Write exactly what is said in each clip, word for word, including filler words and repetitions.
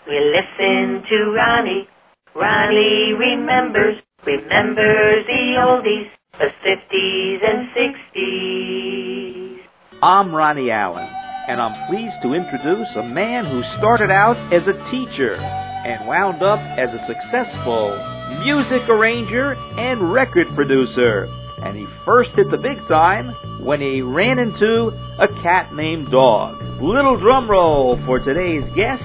We listen to Ronnie. Ronnie remembers, remembers the oldies, the fifties and sixties. I'm Ronnie Allen, and I'm pleased to introduce a man who started out as a teacher and wound up as a successful music arranger and record producer. And he first hit the big time when he ran into a cat named Dog. Little drum roll for today's guest.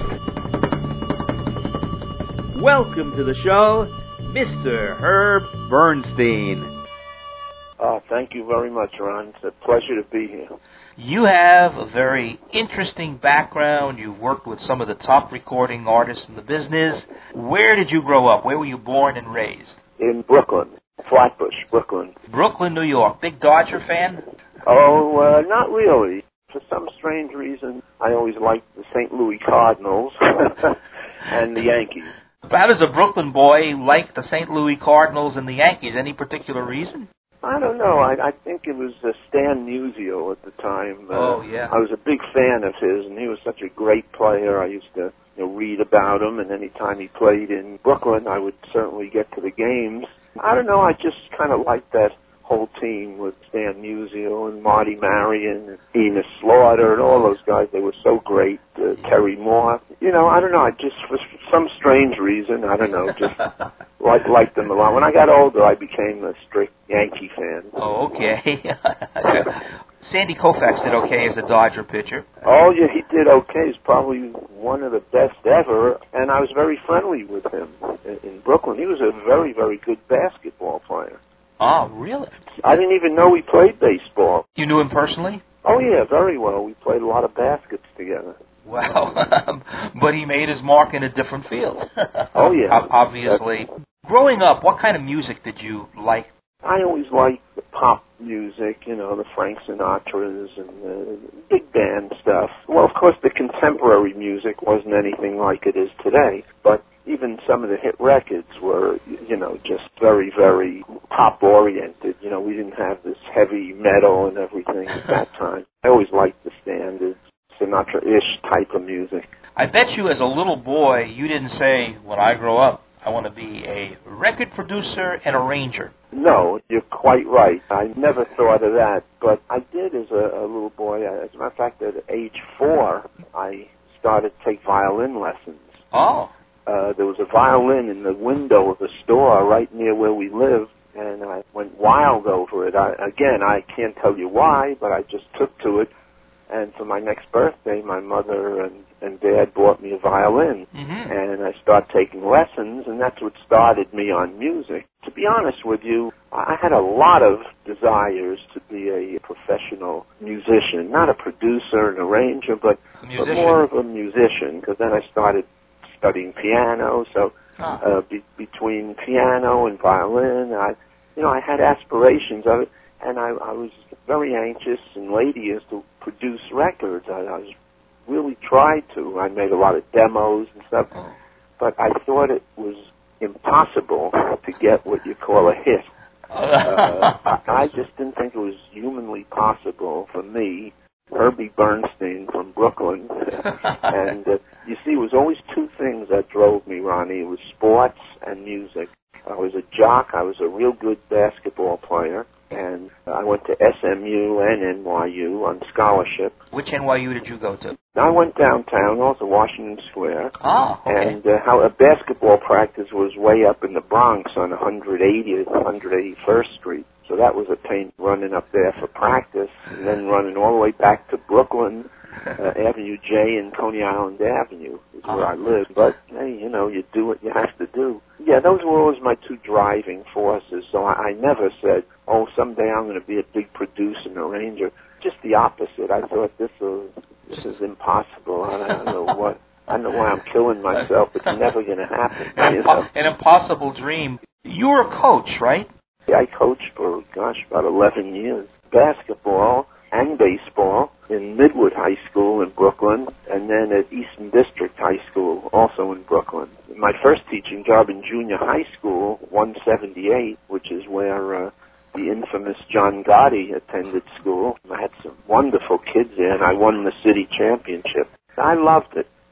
Welcome to the show, Mister Herb Bernstein. Oh, thank you very much, Ron. It's a pleasure to be here. You have a very interesting background. You've worked with some of the top recording artists in the business. Where did you grow up? Where were you born and raised? In Brooklyn, Flatbush, Brooklyn. Brooklyn, New York. Big Dodger fan? Oh, uh, not really. For some strange reason, I always liked the Saint Louis Cardinals and the Yankees. How does a Brooklyn boy like the Saint Louis Cardinals and the Yankees? Any particular reason? I don't know. I, I think it was uh, Stan Musial at the time. Uh, oh, yeah. I was a big fan of his, and he was such a great player. I used to you know, read about him, and any time he played in Brooklyn, I would certainly get to the games. I don't know. I just kind of liked that whole team with Stan Musial and Marty Marion and Enos Slaughter and all those guys. They were so great. Uh, Terry Moore. You know, I don't know. I just, for some strange reason, I don't know, just like, liked them a lot. When I got older, I became a strict Yankee fan. Oh, okay. Sandy Koufax did okay as a Dodger pitcher. Oh, yeah, he did okay. He's probably one of the best ever, and I was very friendly with him in, in Brooklyn. He was a very, very good basketball player. Oh, really? I didn't even know he played baseball. You knew him personally? Oh, yeah, very well. We played a lot of baskets together. Wow. But he made his mark in a different field. Oh, yeah. Obviously. That's... Growing up, what kind of music did you like? I always liked the pop music, you know, the Frank Sinatras and the big band stuff. Well, of course, the contemporary music wasn't anything like it is today, but even some of the hit records were, you know, just very, very pop-oriented. You know, we didn't have this heavy metal and everything at that time. I always liked the standard Sinatra-ish type of music. I bet you as a little boy, you didn't say, when I grow up, I want to be a record producer and arranger. No, you're quite right. I never thought of that, but I did as a, a little boy. As a matter of fact, at age four, I started to take violin lessons. Oh. Uh, there was a violin in the window of the store right near where we lived, and I went wild over it. I, again, I can't tell you why, but I just took to it. And for my next birthday, my mother and, and Dad bought me a violin, mm-hmm. and I started taking lessons, and that's what started me on music. To be honest with you, I had a lot of desires to be a professional musician, not a producer, an arranger, but, but more of a musician, because then I started studying piano, so huh. uh, be, between piano and violin, I, you know, I had aspirations of it, and I, I was very anxious and lady to produce records. I, I was really tried to. I made a lot of demos and stuff, oh. but I thought it was impossible to get what you call a hit. uh, I, I just didn't think it was humanly possible for me, Herbie Bernstein from Brooklyn. And uh, you see, it was always two things that drove me, Ronnie. It was sports and music. I was a jock. I was a real good basketball player. And I went to S M U and N Y U on scholarship. Which N Y U did you go to? I went downtown, also Washington Square. Oh, okay. And uh, how a basketball practice was way up in the Bronx on one eightieth, one eighty-first Street. So that was a pain running up there for practice, and then running all the way back to Brooklyn, uh, Avenue J and Coney Island Avenue is where I lived. But, hey, you know, you do what you have to do. Yeah, those were always my two driving forces. So I, I never said, oh, someday I'm going to be a big producer and arranger. Just the opposite. I thought this is, this is impossible. I, I don't know what. I don't know why I'm killing myself. It's never going to happen. An, you impo- know? an impossible dream. You were a coach, right? Yeah, I coached for, gosh, about eleven years. Basketball and baseball in Midwood High School in Brooklyn, and then at Eastern District High School, also in Brooklyn. My first teaching job in junior high school, one seventy-eight, which is where uh, the infamous John Gotti attended school. I had some wonderful kids there, and I won the city championship. I loved it.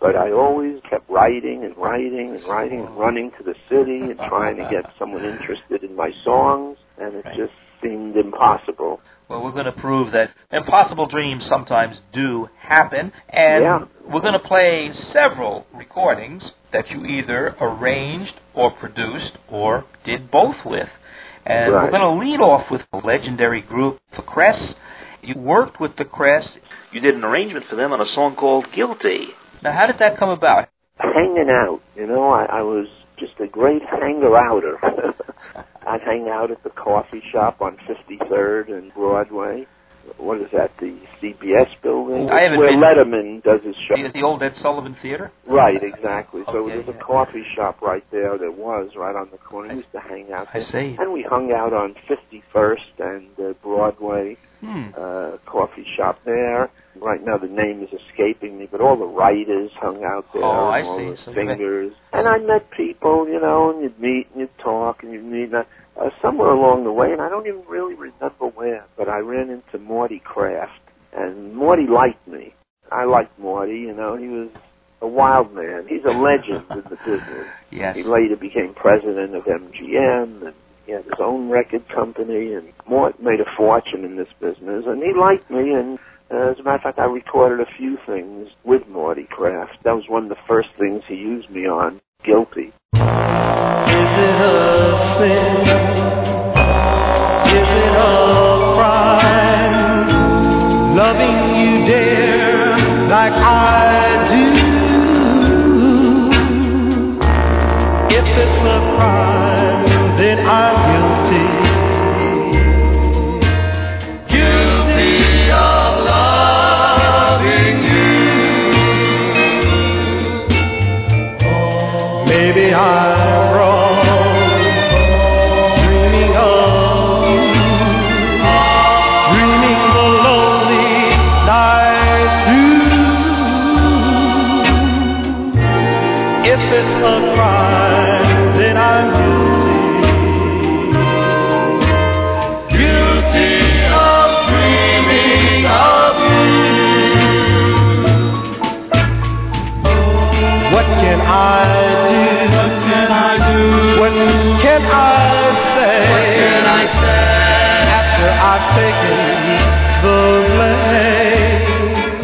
But I always kept writing and writing and writing and running to the city and trying to get someone interested in my songs, and it just seemed impossible. Well, we're going to prove that impossible dreams sometimes do happen, and yeah. we're going to play several recordings that you either arranged or produced or did both with. And right. we're going to lead off with the legendary group, The Cress. You worked with The Cress. You did an arrangement for them on a song called Guilty. Now, how did that come about? Hanging out. You know, I, I was just a great hanger-outer. I'd hang out at the coffee shop on fifty-third and Broadway. What is that, the C B S building? I haven't where been Letterman does his show. The, the old Ed Sullivan Theater? Right, exactly. So okay, there's yeah. a coffee shop right there. There was, right on the corner. We used to hang out there. I see. And we hung out on fifty-first and uh, Broadway, hmm. uh, coffee shop there. Right now the name is escaping me, but all the writers hung out there. Oh, I and all see. the So singers. And I met people, you know, and you'd meet and you'd talk and you'd meet. And Uh, somewhere along the way, and I don't even really remember where, but I ran into Morty Kraft, and Morty liked me. I liked Morty, you know, he was a wild man. He's a legend in the business. Yes. He later became president of M G M, and he had his own record company, and Mort made a fortune in this business, and he liked me, and uh, as a matter of fact, I recorded a few things with Morty Kraft. That was one of the first things he used me on, Guilty. Is it a sin? Is it a crime? Loving you, dear, like I do. If it's a crime, then I'm guilty. Guilty of loving you. Maybe I'm wrong, dreaming of you, dreaming the lonely night through. If it's a crime, then I'm guilty, guilty of dreaming of you. What can I What can I say? What can I say? After I've taken the blame.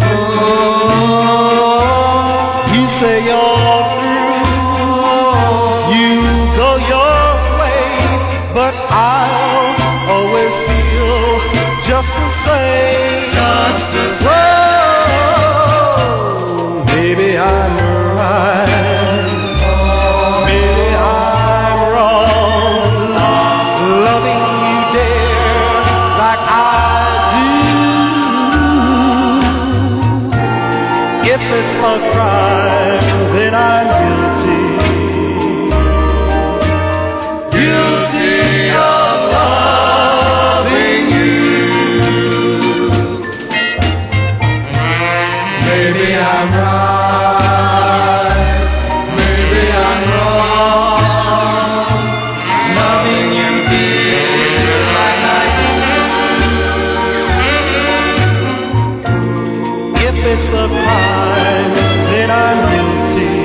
Oh, you say you're through, you go your way, but I'll always feel just the same. Just the same. Oh, maybe I'm right. If it's a crime, then I'm guilty. Guilty of loving you. Maybe I'm right, maybe I'm wrong. Loving you, dear, like I do. If it's a crime, then I'm guilty.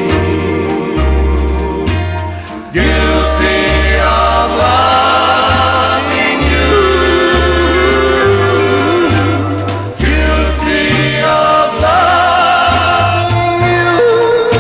Guilty of loving you. Guilty of loving you.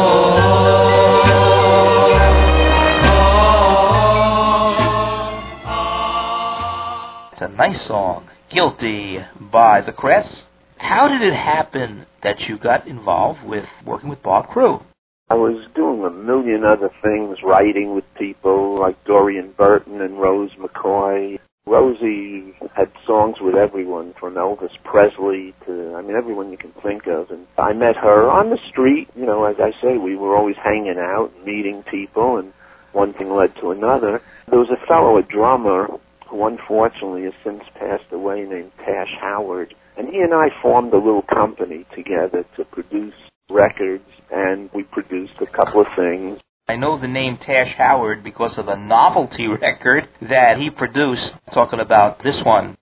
It's a nice song, Guilty by The Cress. How did it happen that you got involved with working with Bob Crewe? I was doing a million other things, writing with people like Dorian Burton and Rose McCoy. Rosie had songs with everyone, from Elvis Presley to, I mean, everyone you can think of. And I met her on the street. You know, as I say, we were always hanging out and meeting people, and one thing led to another. There was a fellow, a drummer, who unfortunately has since passed away, named Tash Howard. And he and I formed a little company together to produce records, and we produced a couple of things. I know the name Tash Howard because of a novelty record that he produced, talking about this one.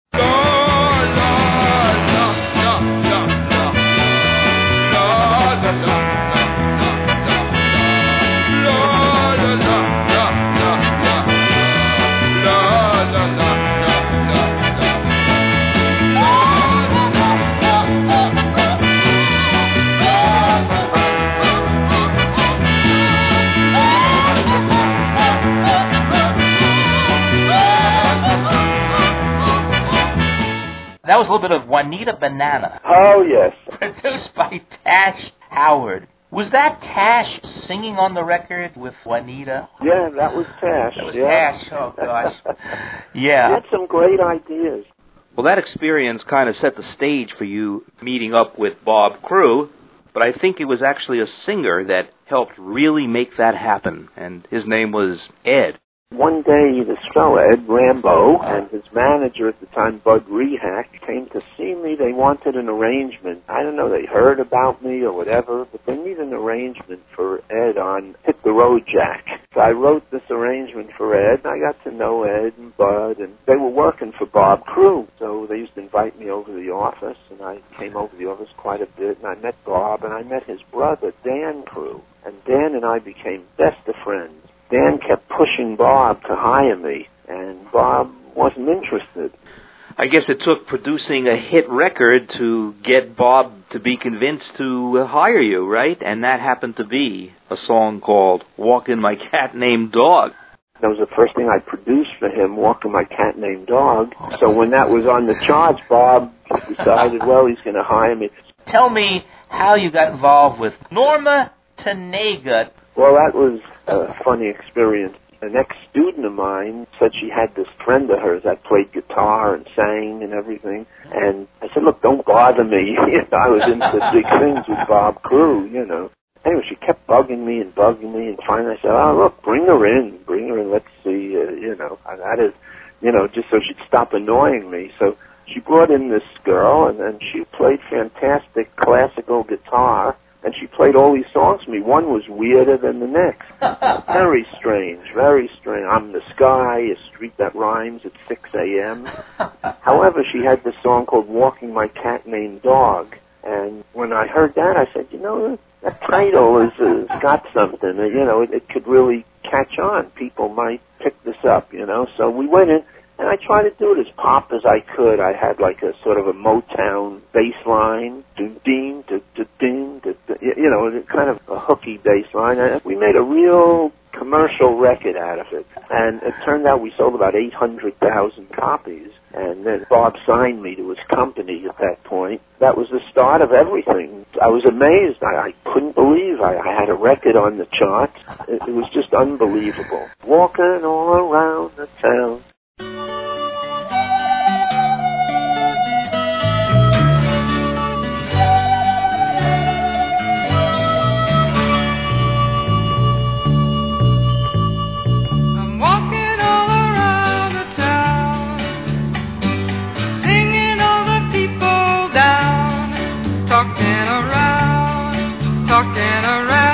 was a little bit of Juanita Banana. Oh, yes. Produced by Tash Howard. Was that Tash singing on the record with Juanita? Yeah, that was Tash. That was yeah. Tash, oh gosh. Yeah. He had some great ideas. Well, that experience kind of set the stage for you meeting up with Bob Crewe, but I think it was actually a singer that helped really make that happen, and his name was Ed. One day, this fellow, Ed Rambo, and his manager at the time, Bud Rehack, came to see me. They wanted an arrangement. I don't know, they heard about me or whatever, but they needed an arrangement for Ed on Hit the Road Jack. So I wrote this arrangement for Ed, and I got to know Ed and Bud, and they were working for Bob Crewe. So they used to invite me over to the office, and I came over to the office quite a bit, and I met Bob, and I met his brother, Dan Crewe. And Dan and I became best of friends. Dan kept pushing Bob to hire me, and Bob wasn't interested. I guess it took producing a hit record to get Bob to be convinced to hire you, right? And that happened to be a song called Walkin' My Cat Named Dog. That was the first thing I produced for him, Walkin' My Cat Named Dog. So when that was on the charts, Bob decided, well, he's going to hire me. Tell me how you got involved with Norma Tanega. Well, that was a funny experience. An ex-student of mine said she had this friend of hers that played guitar and sang and everything. And I said, look, don't bother me. I was into big things with Bob Crewe, you know. Anyway, she kept bugging me and bugging me. And finally I said, oh, look, bring her in. Bring her in. Let's see, uh, you know. That is, you know, just so she'd stop annoying me. So she brought in this girl, and, and she played fantastic classical guitar. And she played all these songs for me. One was weirder than the next. Very strange, very strange. I'm the Sky, a street that rhymes at six a.m. However, she had this song called Walking My Cat Named Dog. And when I heard that, I said, you know, that title is uh, got something. Uh, you know, it, it could really catch on. People might pick this up, you know. So we went in. And I tried to do it as pop as I could. I had like a sort of a Motown bass line, ding, ding, you know, kind of a hooky bass line. And we made a real commercial record out of it. And it turned out we sold about eight hundred thousand copies. And then Bob signed me to his company at that point. That was the start of everything. I was amazed. I, I couldn't believe I, I had a record on the charts. It, it was just unbelievable. Walking all around the town.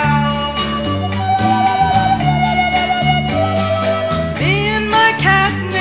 Me and my cat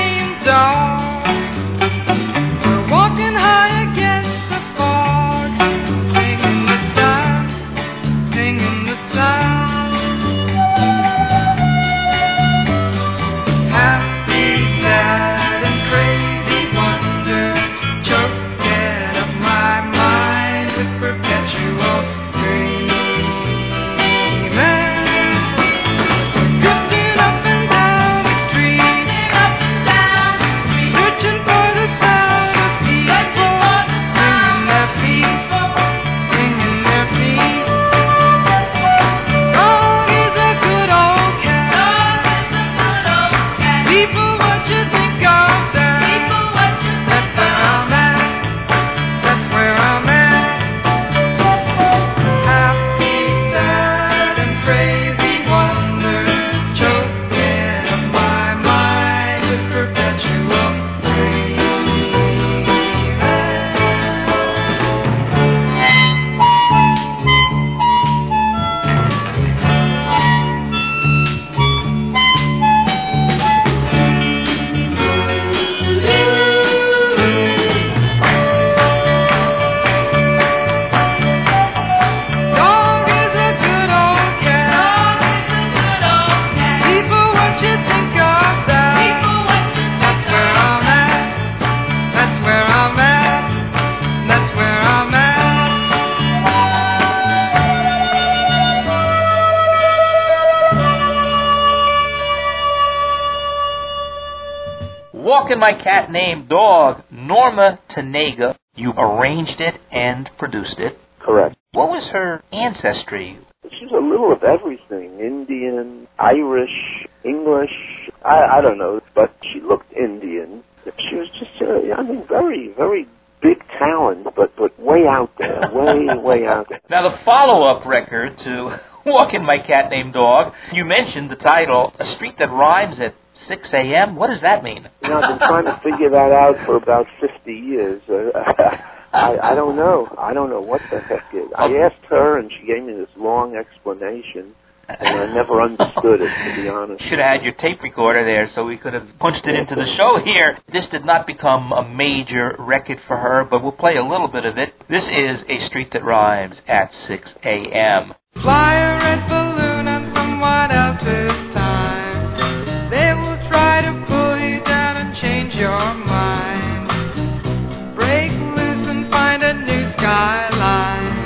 Walking My Cat Named Dog, Norma Tanega, you arranged it and produced it. Correct. What was her ancestry? She's a little of everything, Indian, Irish, English, I, I don't know, but she looked Indian. She was just, uh, I mean, very, very big talent, but, but way out there, way, way out there. Now, the follow-up record to Walking My Cat Named Dog, you mentioned the title, A Street That Rhymes at six a.m. What does that mean? You know, I've been trying to figure that out for about fifty years. Uh, I, I don't know. I don't know what the heck it is. I asked her, and she gave me this long explanation, and I never understood it, to be honest. Should have had your tape recorder there so we could have punched it into the show here. This did not become a major record for her, but we'll play a little bit of it. This is A Street That Rhymes at six a.m. Fly a red balloon on someone else's time. They will try to pull you down and change your mind. Break loose and find a new skyline.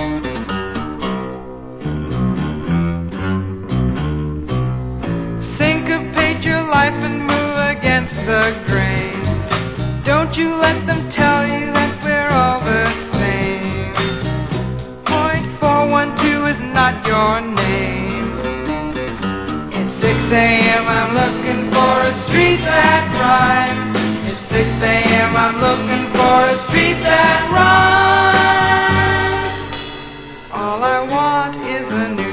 Syncopate your life and move against the grain. Don't you let them tell you that we're all the same. Point four one two is not your name. It's six a.m. I'm looking for a street that rhymes. It's six a.m. I'm looking for a street that rhymes. All I want is a new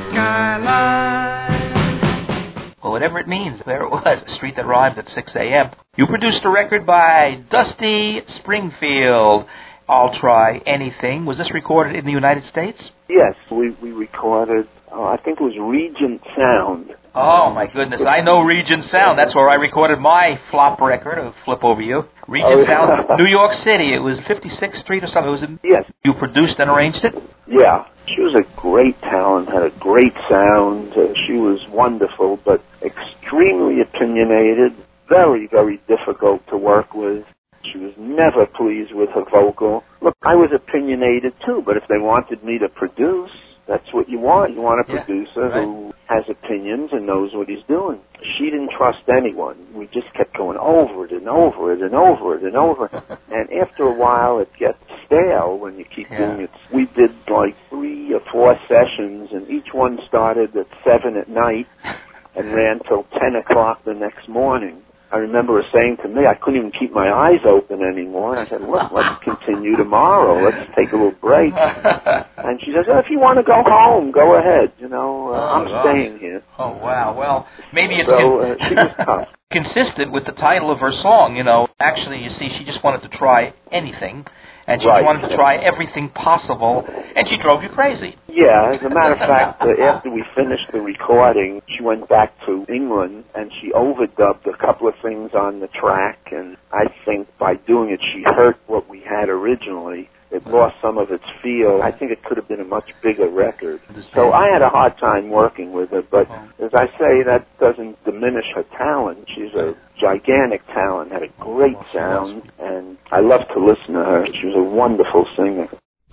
skyline. Well, whatever it means, there it was, A Street That Rhymes at six a.m. You produced a record by Dusty Springfield, I'll Try Anything. Was this recorded in the United States? Yes, we, we recorded, uh, I think it was Regent Sound. Oh, my goodness. I know Regent Sound. That's where I recorded my flop record of Flip Over You. Regent Oh, yeah. Sound, New York City. It was fifty-sixth Street or something. It was in, Yes. You produced and arranged it? Yeah. She was a great talent, had a great sound. Uh, she was wonderful, but extremely opinionated, very, very difficult to work with. She was never pleased with her vocal. Look, I was opinionated too, but if they wanted me to produce, that's what you want. You want a Yeah, producer right. who has opinions and knows what he's doing. She didn't trust anyone. We just kept going over it and over it and over it and over it. And after a while, it gets stale when you keep Yeah. doing it. We did like three or four sessions, and each one started at seven at night and ran till ten o'clock the next morning. I remember her saying to me, I couldn't even keep my eyes open anymore. I said, look, let's continue tomorrow. Let's take a little break. And she says, oh, if you want to go home, go ahead. You know, uh, Oh, I'm wow. staying here. Oh, wow. Well, maybe it's So con- uh, she was tough. consistent with the title of her song, you know. Actually, you see, she just wanted to try anything, and she Right. wanted to try everything possible, and she drove you crazy. Yeah, as a matter of fact, uh, after we finished the recording, she went back to England and she overdubbed a couple of things on the track, and I think by doing it, she hurt what we had originally. It lost some of its feel. I think it could have been a much bigger record. So I had a hard time working with her, but as I say, that doesn't diminish her talent. She's a gigantic talent, had a great sound, and I love to listen to her. She was a wonderful singer.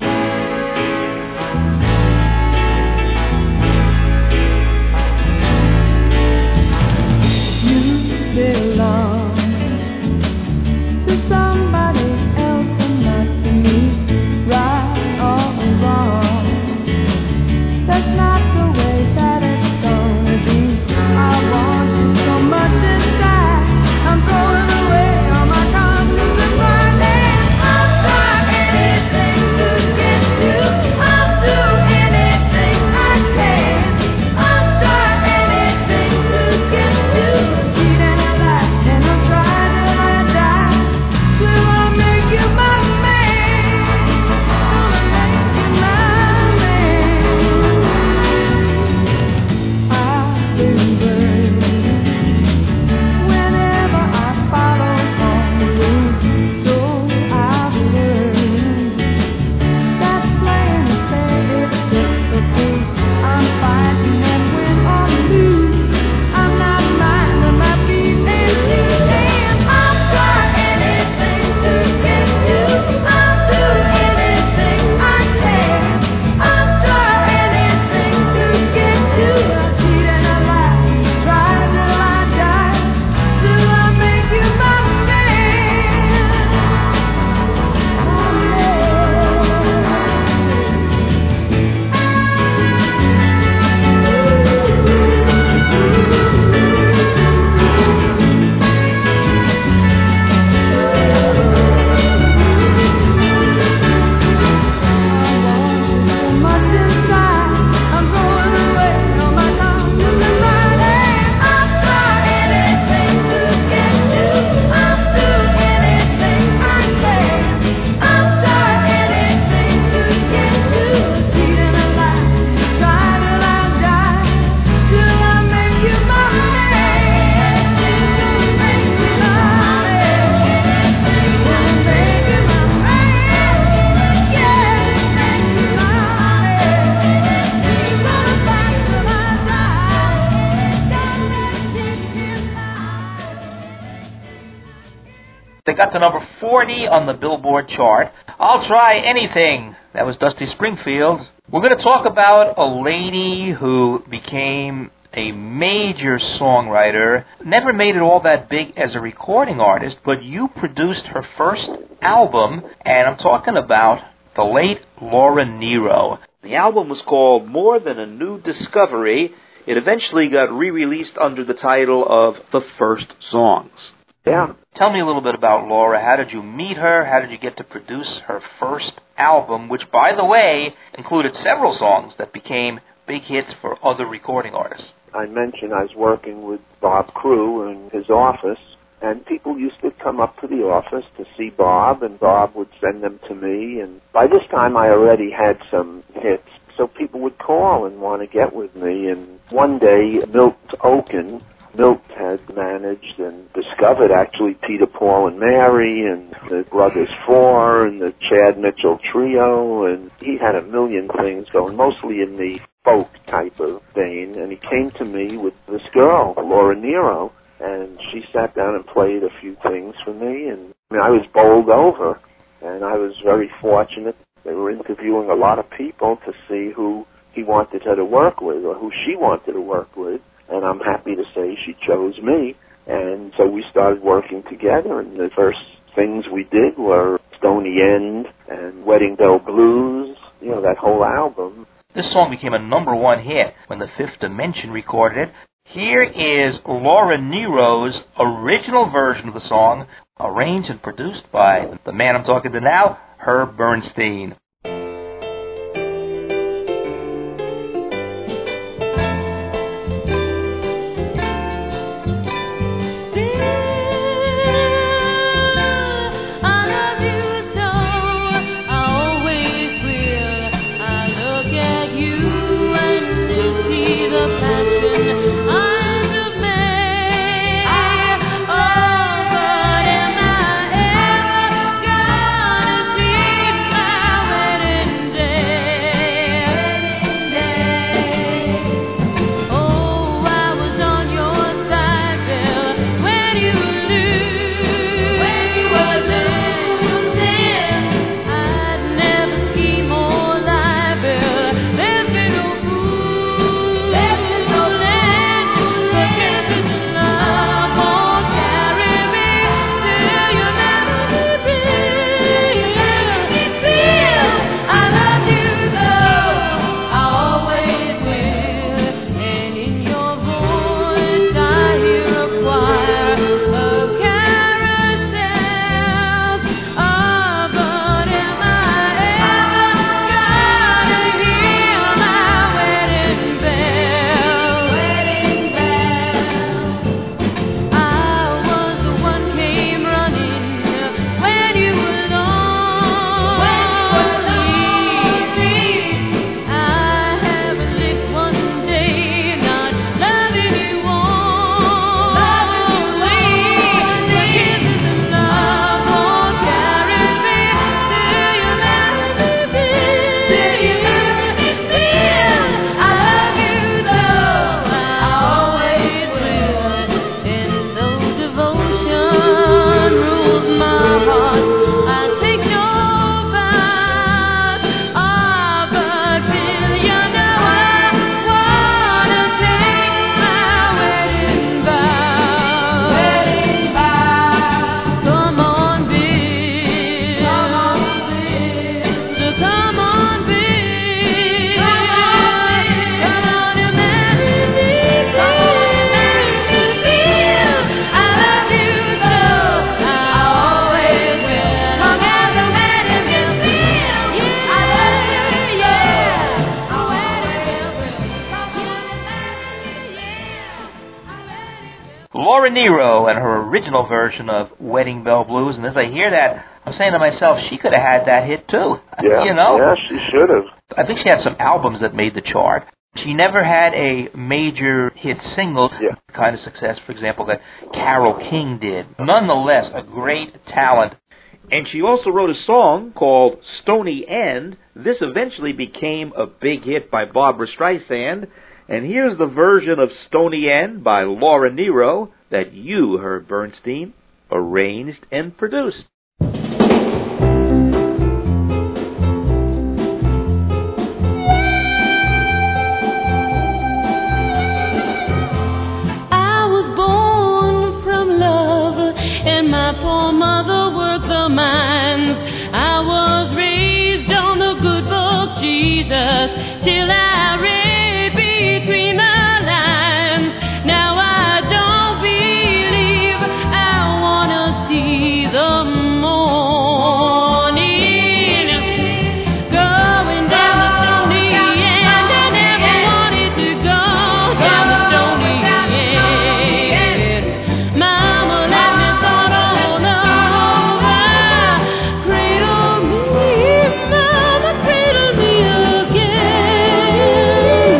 Belong to somebody else and not to me, right or wrong. That's not the way that it's gonna be. I want you so much inside. I'm throwing away all my confidence and my name. I'll try anything to They got to number forty on the Billboard chart. I'll Try Anything. That was Dusty Springfield. We're going to talk about a lady who became a major songwriter, never made it all that big as a recording artist, but you produced her first album, and I'm talking about the late Laura Nyro. The album was called More Than a New Discovery. It eventually got re-released under the title of The First Songs. Yeah. Tell me a little bit about Laura. How did you meet her? How did you get to produce her first album, which, by the way, included several songs that became big hits for other recording artists? I mentioned I was working with Bob Crew in his office, and people used to come up to the office to see Bob, and Bob would send them to me. And by this time, I already had some hits, so people would call and want to get with me. And one day, Milt Oken, Milt had managed and discovered, actually, Peter, Paul, and Mary, and the Brothers Four, and the Chad Mitchell Trio, and he had a million things going, mostly in the folk type of vein, and he came to me with this girl, Laura Nyro, and she sat down and played a few things for me, and I mean, I was bowled over, and I was very fortunate. They were interviewing a lot of people to see who he wanted her to work with, or who she wanted to work with, and I'm happy to say she chose me, and so we started working together, and the first things we did were Stony End and Wedding Bell Blues, you know, that whole album. This song became a number one hit when the Fifth Dimension recorded it. Here is Laura Nyro's original version of the song, arranged and produced by the man I'm talking to now, Herb Bernstein. Laura Nyro and her original version of Wedding Bell Blues, and as I hear that, I'm saying to myself, she could have had that hit too. Yeah, you know? yeah, she should have. I think she had some albums that made the chart. She never had a major hit single, yeah. the kind of success, for example, that Carole King did. Nonetheless, a great talent. And she also wrote a song called Stony End. This eventually became a big hit by Barbra Streisand. And here's the version of Stony End by Laura Nyro that you heard, Bernstein. arranged and produced. Till I read between the lines. Now I don't believe I wanna see the morning going down the Stony End. I never wanted to go down the Stony End. Mama let me start all over. Cradle me, mama, cradle me again.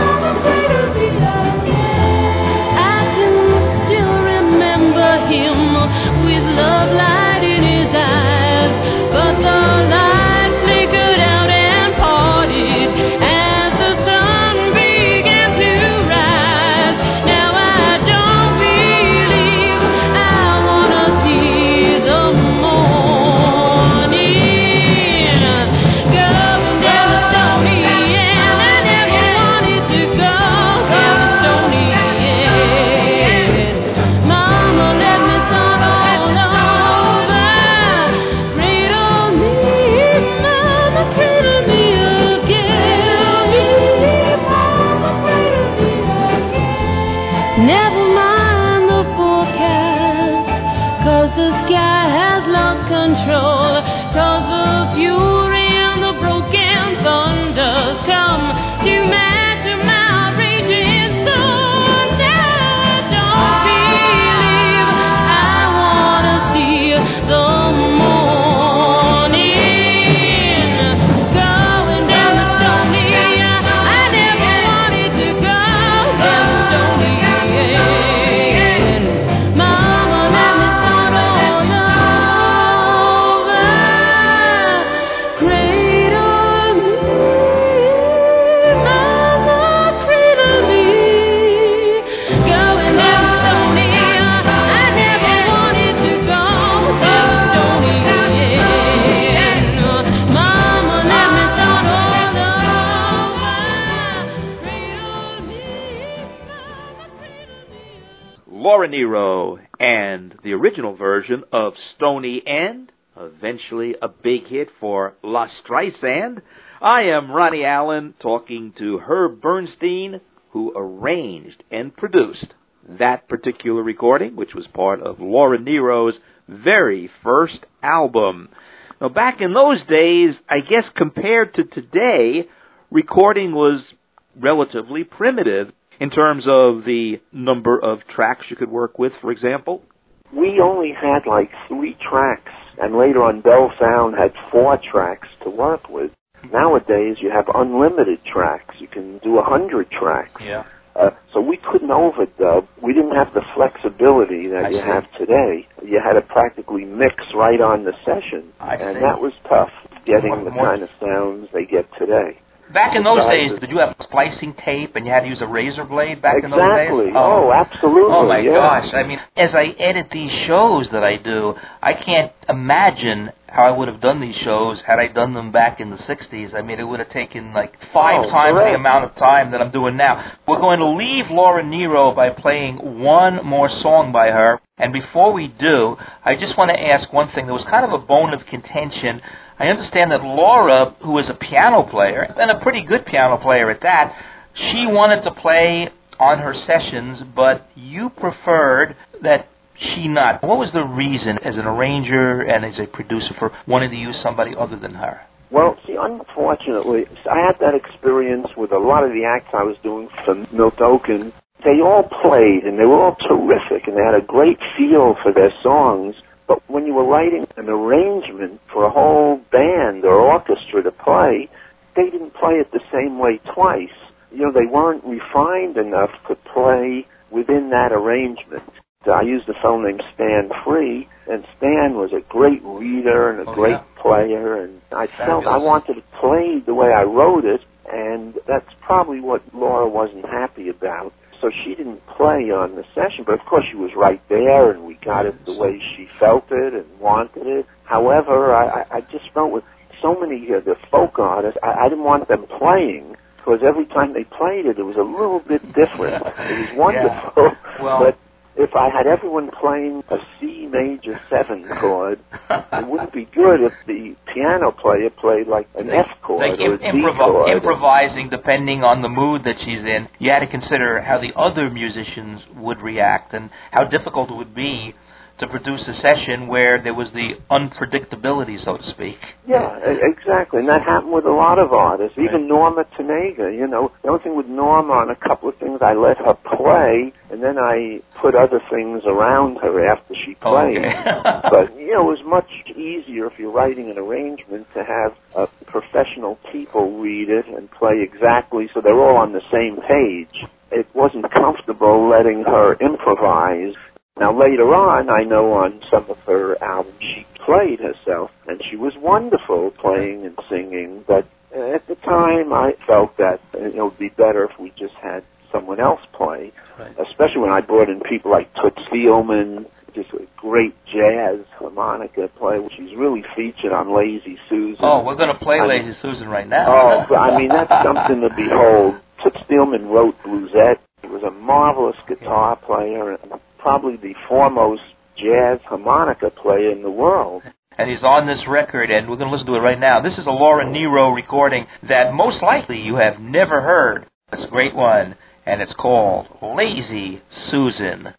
I can still remember him with love light in his eyes, but the light flickered out and parted as the sun began to rise. Now I don't believe I wanna see the morning going down the Stony End. I never wanted to go down the Stony End. Mama let me start all over. Cradle me, mama, cradle me again. Mama, cradle me again. Never mind the forecast, 'cause the sky has lost control, 'cause the fury and the broken thunders come to match my raging soul. Now I don't believe I wanna see the morning going down the Stony End. I never wanted to go down the Stony End. Mama let me start all over. Cradle me, mama, cradle me going down the Stony End. I never wanted to go down the Stony End. Mama let me start all over. Cradle me, mama, cradle me. Laura Nyro and the original version of Stony End, eventually a big hit for La Streisand. I am Ronnie Allen talking to Herb Bernstein, who arranged and produced that particular recording, which was part of Laura Nyro's very first album. Now, back in those days, I guess compared to today, recording was relatively primitive in terms of the number of tracks you could work with, for example. We only had like three tracks, and later on Bell Sound had four tracks to work with. Nowadays, you have unlimited tracks. You can do a hundred tracks. Yeah. Uh, so we couldn't overdub. We didn't have the flexibility that I you see. have today. You had to practically mix right on the session, I and see. that was tough, getting More- the more- kind of sounds they get today. Back in those Besides days, the- did you have splicing tape and you had to use a razor blade back in those Exactly. days? Oh, absolutely. Oh my yeah. gosh. I mean, as I edit these shows that I do, I can't imagine how I would have done these shows had I done them back in the sixties. I mean, it would have taken like five Oh, times correct. the amount of time that I'm doing now. We're going to leave Laura Nyro by playing one more song by her. And before we do, I just want to ask one thing. There was kind of a bone of contention. I understand that Laura, who is a piano player, and a pretty good piano player at that, she wanted to play on her sessions, but you preferred that she not. What was the reason, as an arranger and as a producer, for wanting to use somebody other than her? Well, see, unfortunately, I had that experience with a lot of the acts I was doing for Milt Oken. They all played, and they were all terrific, and they had a great feel for their songs. But when you were writing an arrangement for a whole band or orchestra to play, they didn't play it the same way twice. You know, they weren't refined enough to play within that arrangement. I used a fellow named Stan Free, and Stan was a great reader and a Oh, great yeah. player, and I felt I Fabulous. wanted to play the way I wrote it, and that's probably what Laura wasn't happy about. So she didn't play on the session, but of course she was right there, and we got it the way she felt it and wanted it. However, I, I just felt with so many of the folk artists, I, I didn't want them playing, because every time they played it, it was a little bit different. It was wonderful, yeah. well, but if I had everyone playing a C major seven chord, it wouldn't be good if the piano player played like an F chord like or Im- a D improv- chord. Improvising depending on the mood that she's in. You had to consider how the other musicians would react and how difficult it would be to produce a session where there was the unpredictability, so to speak. Yeah, exactly. And that happened with a lot of artists. Even right. Norma Tanega, you know. The only thing with Norma, on a couple of things, I let her play, and then I put other things around her after she played. Okay. But, you know, it was much easier if you're writing an arrangement to have uh, professional people read it and play exactly so they're all on the same page. It wasn't comfortable letting her improvise. Now, later on, I know on some of her albums she played herself, and she was wonderful playing and singing, but at the time I felt that you know, it would be better if we just had someone else play, right. Especially when I brought in people like Toots Thielman, just a great jazz harmonica player. She's really featured on Lazy Susan. Oh, we're going to play I Lazy mean, Susan right now. Oh, I mean, that's something to behold. Toots Thielman wrote Bluesette. He was a marvelous guitar player and probably the foremost jazz harmonica player in the world. And he's on this record, and we're going to listen to it right now. This is a Laura Nyro recording that most likely you have never heard. It's a great one, and it's called Lazy Susan.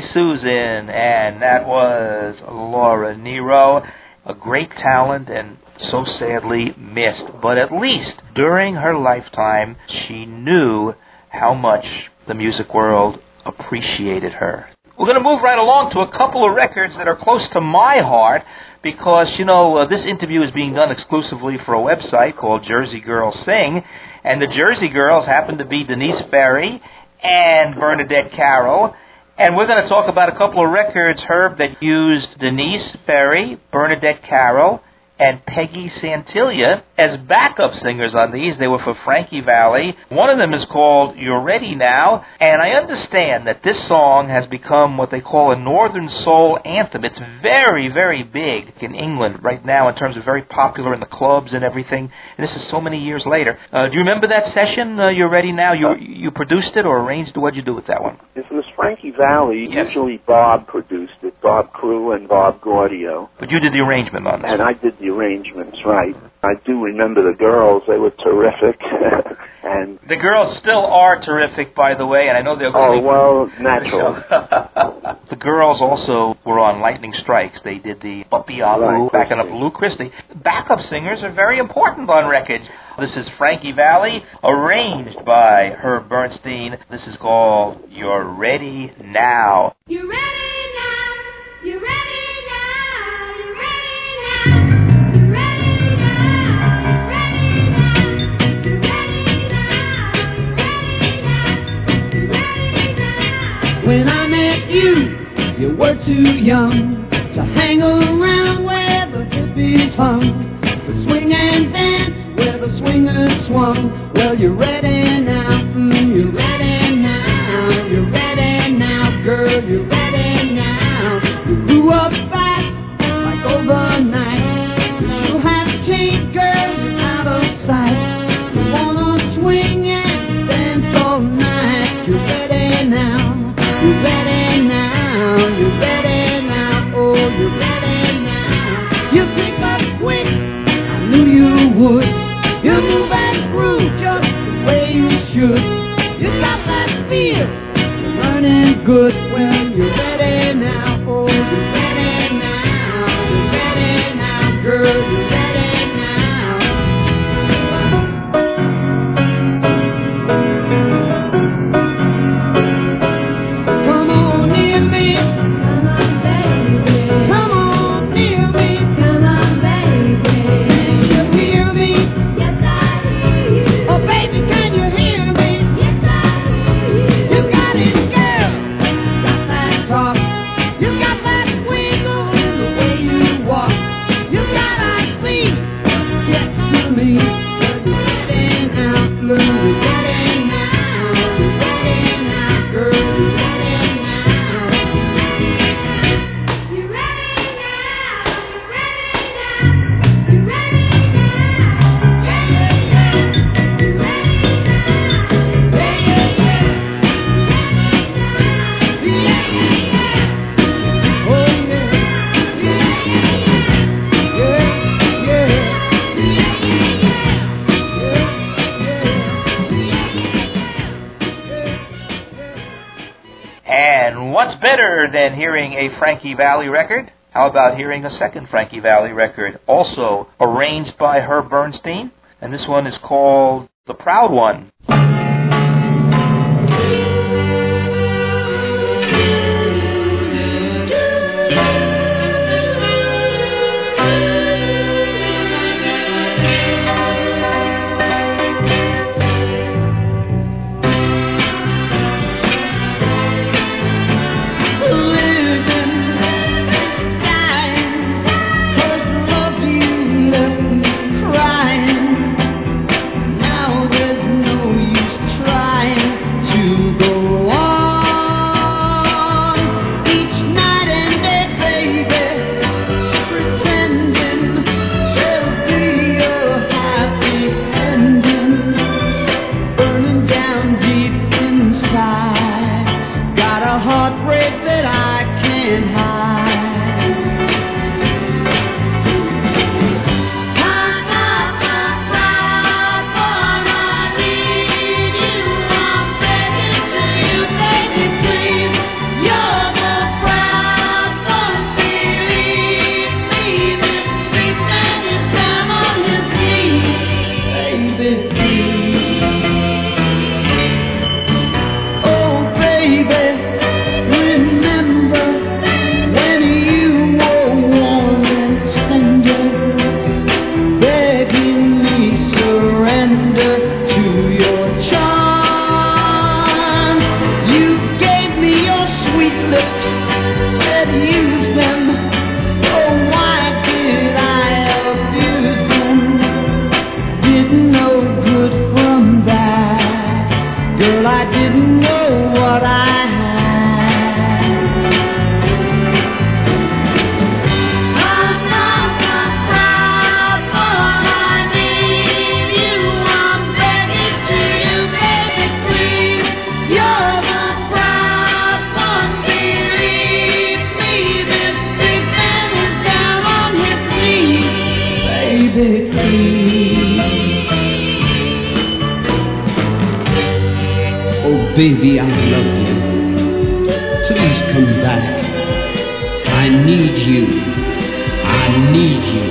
Susan, and that was Laura Nyro, a great talent and so sadly missed. But at least during her lifetime, she knew how much the music world appreciated her. We're going to move right along to a couple of records that are close to my heart because, you know, uh, this interview is being done exclusively for a website called Jersey Girls Sing, and the Jersey Girls happen to be Denise Ferry and Bernadette Carroll. And we're going to talk about a couple of records, Herb, that used Denise Ferry, Bernadette Carroll, and Peggy Santilia as backup singers on these. They were for Frankie Valli. One of them is called You're Ready Now, and I understand that this song has become what they call a Northern Soul anthem. It's very, very big in England right now in terms of very popular in the clubs and everything, and this is so many years later. Uh, do you remember that session, uh, You're Ready Now? You you produced it or arranged it? What did you do with that one? This was Frankie Valli. Yes. Usually Bob produced it, Bob Crew and Bob Gaudio. But you did the arrangement on this. And I did the arrangements, right. I do remember the girls. They were terrific. and The girls still are terrific, by the way, and I know they're Oh, going well, natural. The girls also were on Lightning Strikes. They did the Buppy Abu, Right, backing up Christie. Lou Christie. Backup singers are very important on records. This is Frankie Valli, arranged by Herb Bernstein. This is called You're Ready Now. You ready now? You ready now? You ready now? You ready now? You ready now? You ready now? You ready now? When I met you, you were too young to hang around where the hippies hung, to swing and dance where the swingers swung. Well, you're ready now. Mm, you're ready now. You're ready now, girl. You're ready now. You grew up fast, like overnight. You still have changed, girl. You're out of sight. You wanna swing and dance all night. You're ready now. You're ready now. You're ready now. Oh, you're ready now. You pick up quick. I knew you would. You move and groove just the way you should. You got that feel. You're running good. Well, you're ready now. Oh, you're ready now. You're ready now, girl. You're ready now. Come on near me. Come on, baby. Come on near me. Come on, baby. Can you hear me? Yes, I hear you. Oh, baby, can you hear me? Yes, I hear you. You got it, girl. You got that talk. You got that wiggle in the way you walk. You got that sweet. Yes, to me. You're ready now, girl. You're ready now. You're ready now, girl. You're ready now. You're ready now. You're ready now. You're ready now. Yeah, yeah, yeah. You're ready now. Yeah, yeah, yeah. Yeah, yeah, yeah. Oh, yeah. Yeah, yeah, yeah. Yeah, yeah. And what's better than hearing a Frankie Valli record? How about hearing a second Frankie Valli record, also arranged by Herb Bernstein? And this one is called The Proud One. Now there's no use Oh, baby, I love you. Please come back. I need you. I need you.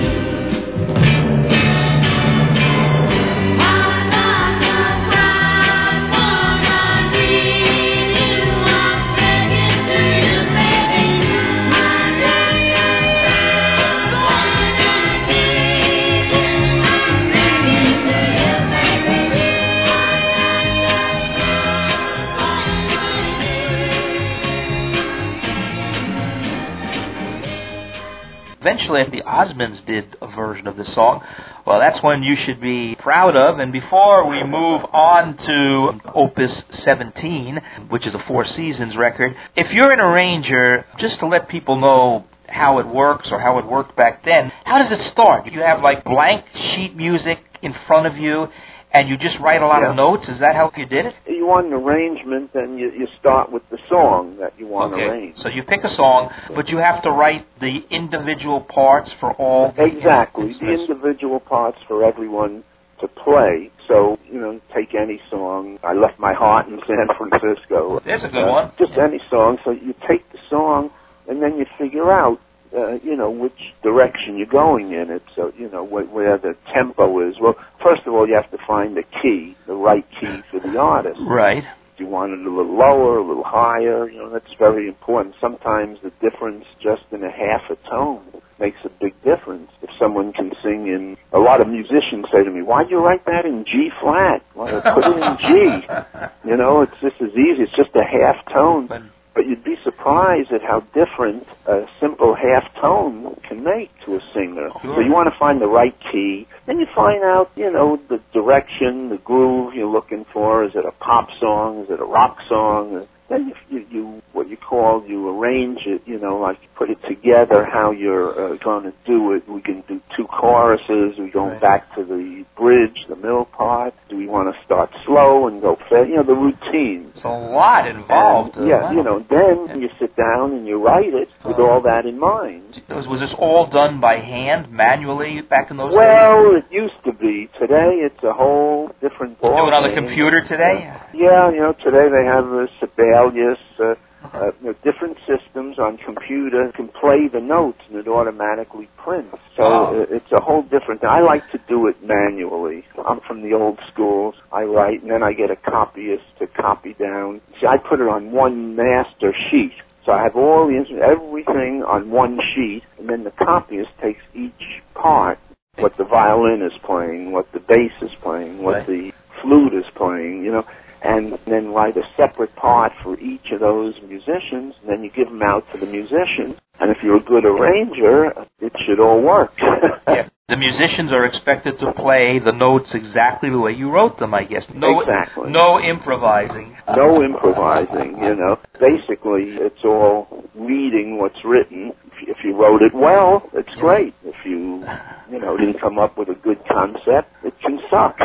Eventually, the Osmonds did a version of the song. Well, that's one you should be proud of. And before we move on to Opus seventeen, which is a Four Seasons record, if you're an arranger, just to let people know how it works or how it worked back then, how does it start? You have like blank sheet music in front of you, and you just write a lot yeah. of notes? Is that how you did it? You want an arrangement, then you, you start with the song that you want okay. arranged. So you pick a song, but you have to write the individual parts for all the Exactly, instruments. the individual parts for everyone to play. So, you know, take any song. I Left My Heart in San Francisco. There's a good uh, one. Just any song. So you take the song, and then you figure out Uh, you know, which direction you're going in it, so, you know, wh- where the tempo is. Well, first of all, you have to find the key, the right key for the artist. Right. Do you want it a little lower, a little higher? You know, that's very important. Sometimes the difference just in a half a tone makes a big difference. If someone can sing in, a lot of musicians say to me, why'd you write that in G flat? Well, put it in G. You know, it's just as easy. It's just a half tone. But But you'd be surprised at how different a simple half tone can make to a singer. Sure. So you want to find the right key. Then you find out, you know, the direction, the groove you're looking for. Is it a pop song? Is it a rock song? Then you, you, you what you call, you arrange it, you know, like you put it together, how you're uh, going to do it. We can do two choruses. We're going right. back to the bridge, the middle part. Do we want to start slow and go fast? You know, the routine. It's a lot involved. And, yeah, wow. you know, then yeah. you sit down and you write it with uh, all that in mind. Was, was this all done by hand, manually, back in those days? Well, it used to be. Today, it's a whole different ball. Do it on the game. computer today? Yeah, you know, today they have a Sibelius, uh, uh, you know, different systems on computer can play the notes and it automatically prints. So wow. uh, it's a whole different thing. I like to do it manually. I'm from the old schools. I write and then I get a copyist to copy down. See, I put it on one master sheet. So I have all the everything on one sheet, and then the copyist takes each part, what the violin is playing, what the bass is playing, what right. the flute is playing, you know, and then write a separate part for each of those musicians, and then you give them out to the musician. And if you're a good arranger, it should all work. yeah. The musicians are expected to play the notes exactly the way you wrote them, I guess. No, exactly. No improvising. No improvising, you know. Basically, it's all reading what's written. If you wrote it well, it's great. If you, you know, didn't come up with a good concept, it can suck.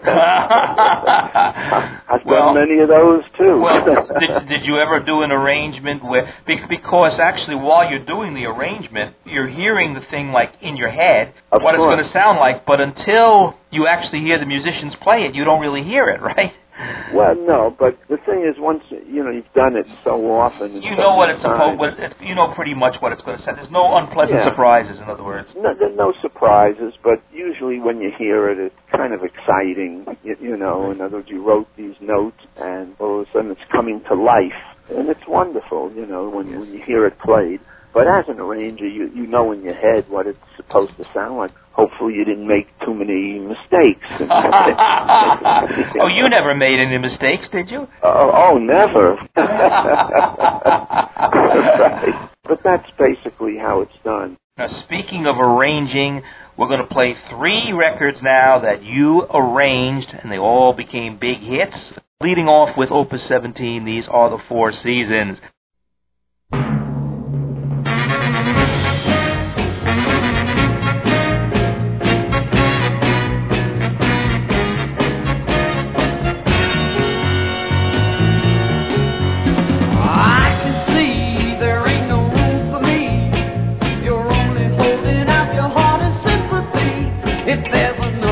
I've well, done many of those, too. well, did, did you ever do an arrangement where, because actually while you're doing the arrangement, you're hearing the thing like in your head, of what course. it's going to sound like, but until you actually hear the musicians play it, you don't really hear it, right? Well, no, but the thing is, once you know you've done it so often, you know what it's supposed. What it, you know pretty much what it's going to say. There's no unpleasant yeah. surprises, in other words. No, there's no surprises, but usually when you hear it, it's kind of exciting. You, you know, in other words, you wrote these notes, and all of a sudden it's coming to life, and it's wonderful. You know, when yes. when you hear it played. But as an arranger, you you know in your head what it's supposed to sound like. Hopefully you didn't make too many mistakes. Oh, you never made any mistakes, did you? Oh, oh never. Right. But that's basically how it's done. Now, speaking of arranging, we're going to play three records now that you arranged, and they all became big hits. Leading off with Opus seventeen, these are the Four Seasons. If there's a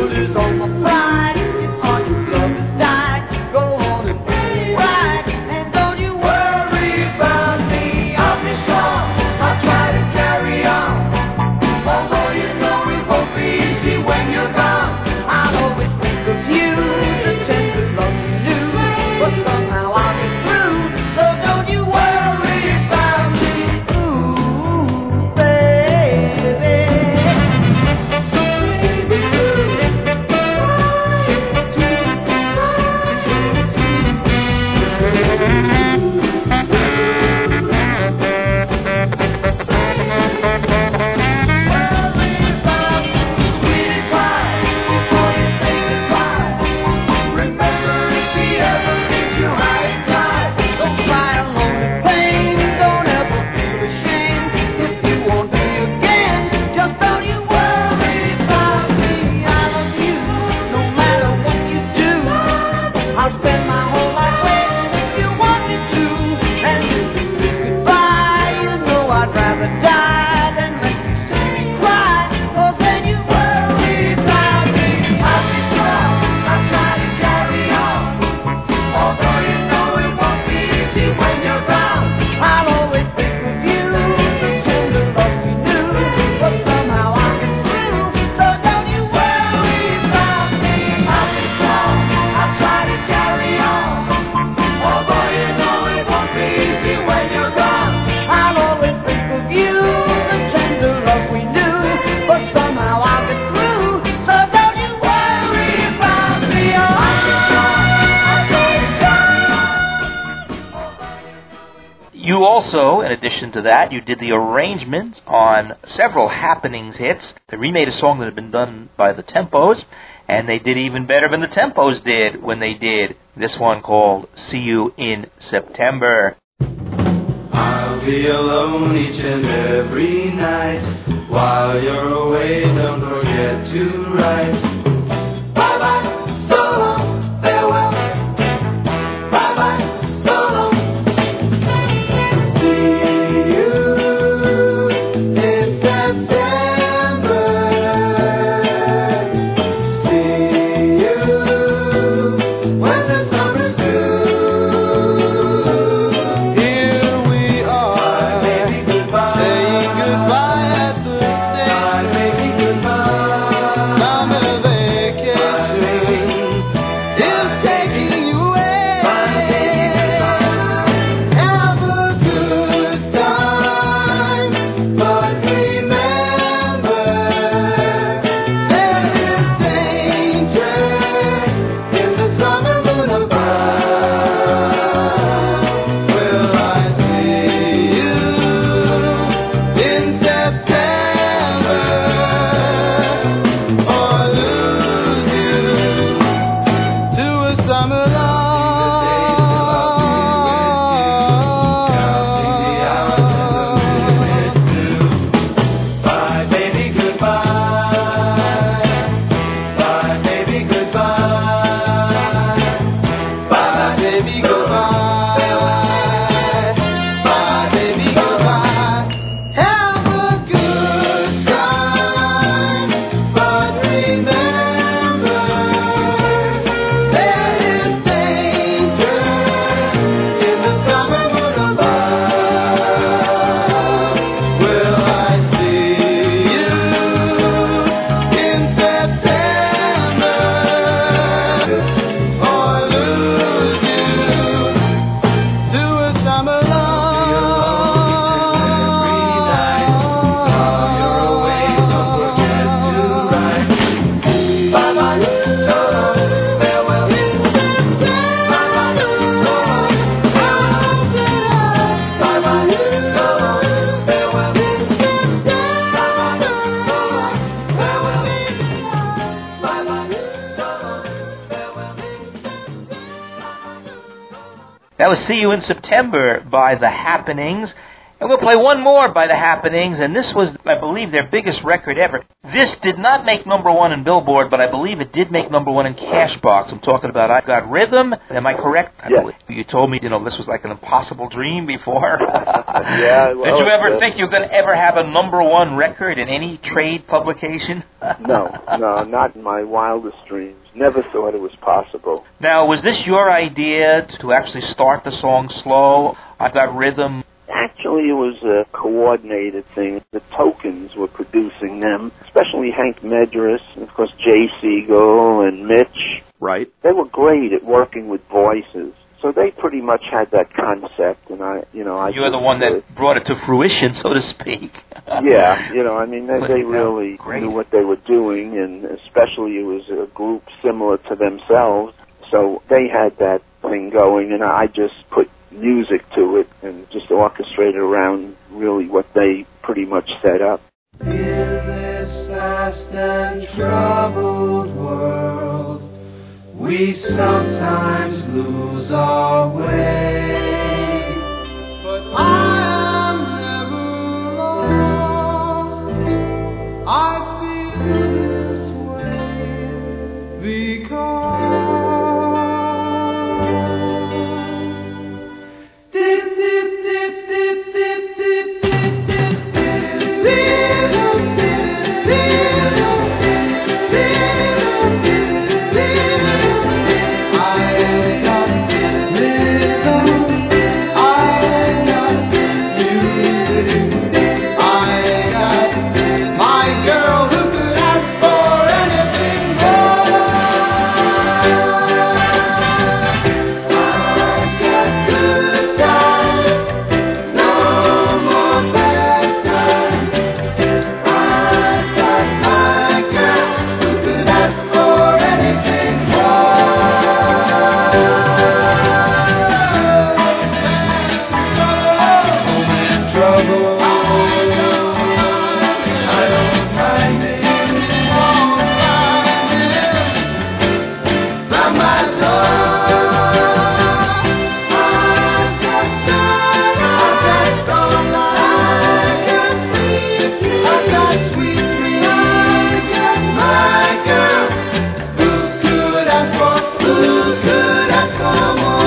You also, in addition to that, you did the arrangements on several Happenings hits. They remade a song that had been done by the Tempos, and they did even better than the Tempos did when they did this one called See You in September. I'll be alone each and every night. While you're away, don't forget to write. Bye-bye, so long, farewell. Bye-bye, so long. See you in September. See you when the summer's through. Here we are, saying goodbye at the station. Baby, goodbye. Summer vacation is taking you away. Have a good time, but remember there is danger in the summer moon above. Will I see you in September or lose you to a summer love? Bye, baby, goodbye. Bye, baby, goodbye. Bye, baby, goodbye. Bye, baby, goodbye. Have a good time, but remember there is danger in the summer moon above. Will I see you in September or lose you to a summer love? Every night while you're away, don't forget to write. Bye-bye, so long, farewell. Bye-bye, so long, farewell. Bye-bye, so long, farewell. Bye-bye, so long, farewell. Bye-bye, so long, farewell. That was See You in September by The Happenings, And we'll play one more by The Happenings, and this was, I believe, their biggest record ever. This did not make number one in Billboard, but I believe it did make number one in Cashbox. I'm talking about I Got Rhythm. Am I correct? I Yes. believe you told me, you know, this was like an impossible dream before. Yeah, well, did you ever uh, think you were going to ever have a number one record in any trade publication? No, no, not in my wildest dreams. Never thought it was possible. Now, was this your idea to actually start the song slow? I Got Rhythm. Actually, it was a coordinated thing. The Tokens were producing them, especially Hank Medris, and of course Jay Siegel and Mitch. Right. They were great at working with voices. So they pretty much had that concept, and I, you know, I. You're the just, one that uh, brought it to fruition, so to speak. Yeah, you know, I mean, they, But, they uh, really great. knew what they were doing, and especially it was a group similar to themselves, so they had that thing going, and I just put music to it and just orchestrated around really what they pretty much set up. In this fast and troubled world, we sometimes lose our way. But I am never lost. I feel this way because dip, dip, dip, dip, dip, dip, dip, dip, dip, dip, dip, dip, dip, dip, dip. I got rhythm, I got music, I got my girl who could ask for anything more. I got good times, no more bad times. I got my girl who could ask for anything Home and trouble, I don't find it, won't find it round my door. I've got starlight, I've got sweet dreams, I've got sweet dreams, I've got my girl. Who could ask for, who could ask for more?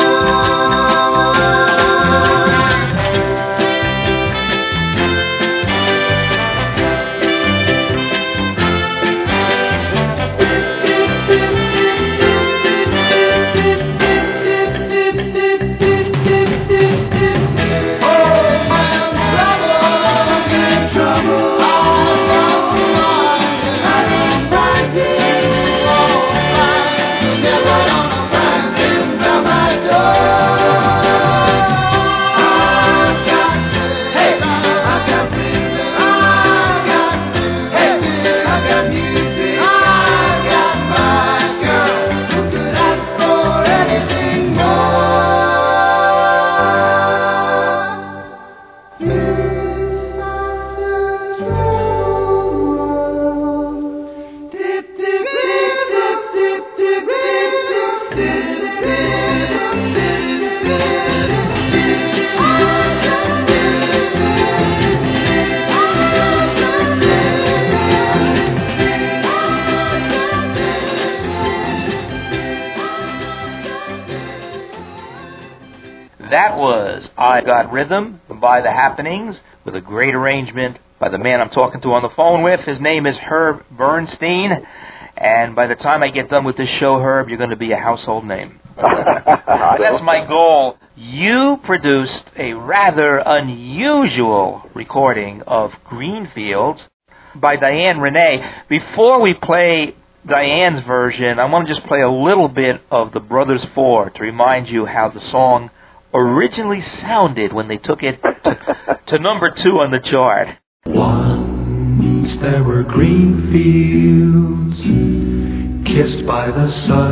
That was I Got Rhythm by The Happenings, with a great arrangement by the man I'm talking to on the phone with. His name is Herb Bernstein, and by the time I get done with this show, Herb, you're going to be a household name. That's my goal. You produced a rather unusual recording of Greenfields by Diane Renee. Before we play Diane's version, I want to just play a little bit of the Brothers Four to remind you how the song originally sounded when they took it to, to number two on the chart. Once there were green fields kissed by the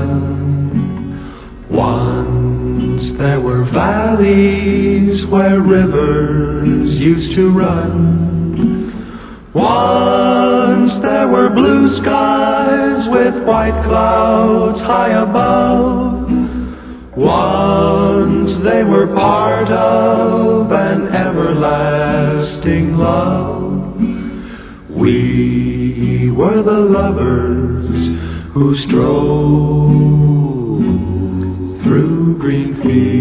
sun. Once there were valleys where rivers used to run. Once there were blue skies with white clouds high above. Once they were part of an everlasting everlasting love. We were the lovers who strolled through green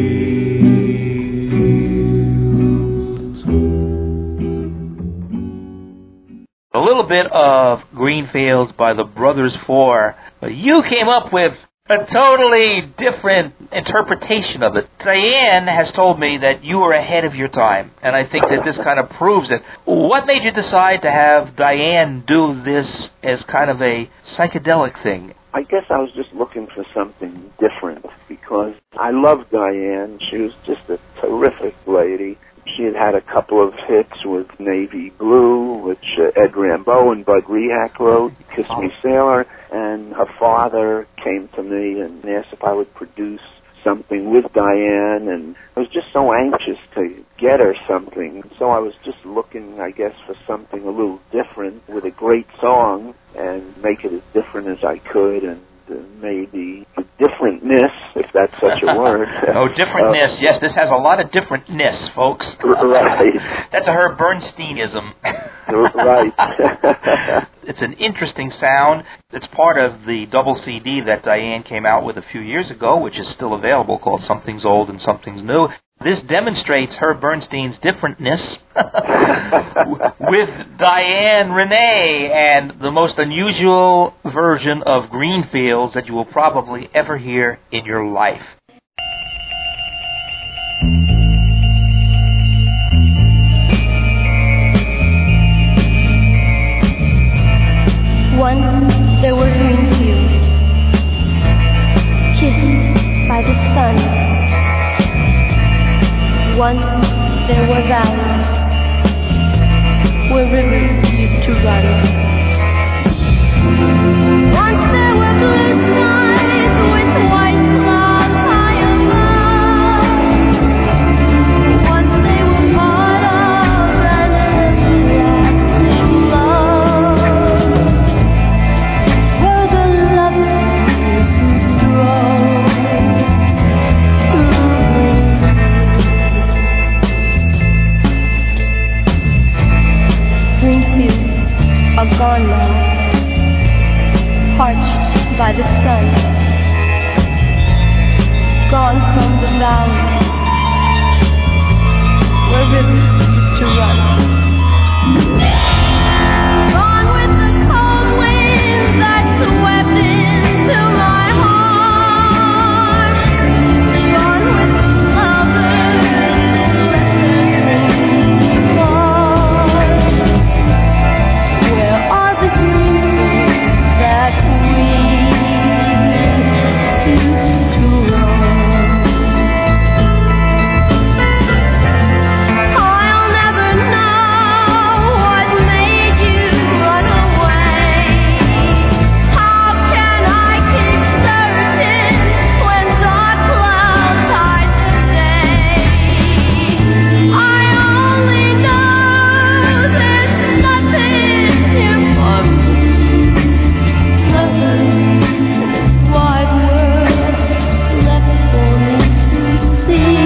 fields. A little bit of Green Fields by the Brothers Four. You came up with a totally different interpretation of it. Diane has told me that you were ahead of your time, and I think that this kind of proves it. What made you decide to have Diane do this as kind of a psychedelic thing? I guess I was just looking for something different because I loved Diane. She was just a terrific lady. She had had a couple of hits with Navy Blue, which uh, Ed Rambeau and Bud Rehak wrote, Kiss Me Sailor, and her father came to me and asked if I would produce something with Diane, and I was just so anxious to get her something. So I was just looking, I guess, for something a little different with a great song and make it as different as I could, and uh, maybe differentness, if that's such a word. Oh, differentness. Uh, yes, this has a lot of differentness, folks. Right. That's a Herb Bernsteinism. Right. It's an interesting sound. It's part of the double C D that Diane came out with a few years ago, which is still available, called Something's Old and Something's New. This demonstrates Herb Bernstein's differentness with Diane Renee, and the most unusual version of Green Fields that you will probably ever hear in your life. Once there were green fields, kissed by the sun. Once there were valleys where rivers used to run. Once there were blue skies with white clouds high above. Once they were water and everlasting love. Were the lovers who strolled through green fields are gone now, parched by the sun, gone from the valley where rivers used to run. Gone with the cold winds that swept into my heart. Gone with the lovers where are the dreams that we used to roam? I'll never know what made you run away. How can I keep certain when dark clouds hide the day? I only know there's nothing here for me, nothing in this wide world left for me to see.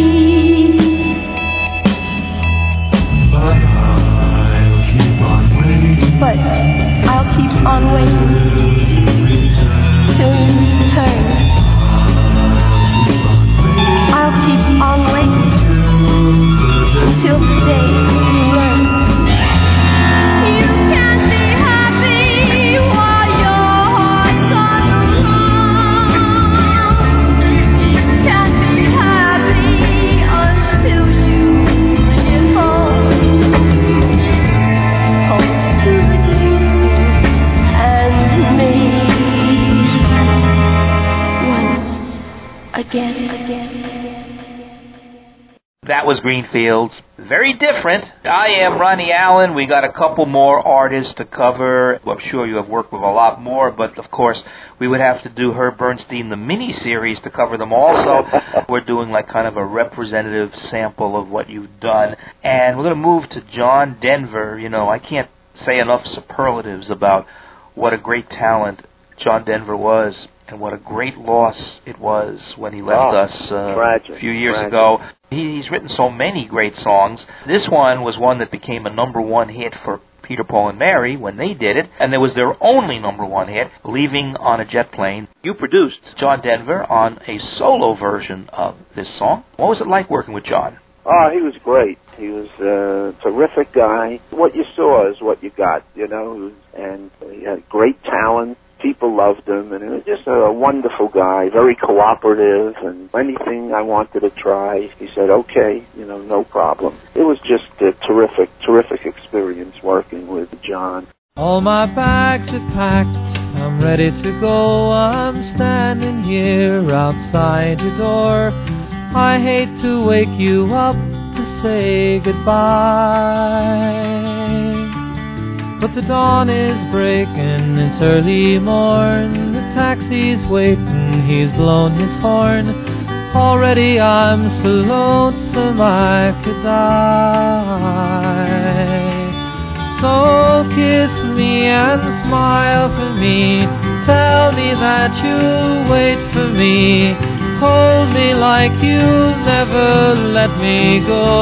But I'll keep on waiting But I'll keep on waiting till you return. I'll keep on waiting till the day you learn. You can't be happy while your heart's on the run. You can't be happy until you bring it home. Home to you and me. Once again, again, again. That was Green Fields. Very different. I am Ronnie Allen. We got a couple more artists to cover. I'm sure you have worked with a lot more, but of course we would have to do Herb Bernstein, the mini-series, to cover them all. So we're doing like kind of a representative sample of what you've done. And we're going to move to John Denver. You know, I can't say enough superlatives about what a great talent John Denver was, and what a great loss it was when he left oh, us uh, tragic, a few years tragic. ago. He, he's written so many great songs. This one was one that became a number one hit for Peter, Paul, and Mary when they did it, and there was their only number one hit, Leaving on a Jet Plane. You produced John Denver on a solo version of this song. What was it like working with John? Oh, he was great. He was a terrific guy. What you saw is what you got, you know, and he had great talent. People loved him, and he was just a wonderful guy, very cooperative, and anything I wanted to try, he said, okay, you know, no problem. It was just a terrific, terrific experience working with John. All my bags are packed, I'm ready to go, I'm standing here outside your door. I hate to wake you up to say goodbye, but the dawn is breaking, it's early morn. The taxi's waiting, he's blown his horn. Already I'm so lonesome I could die. So kiss me and smile for me, tell me that you'll wait for me. Hold me like you'll never let me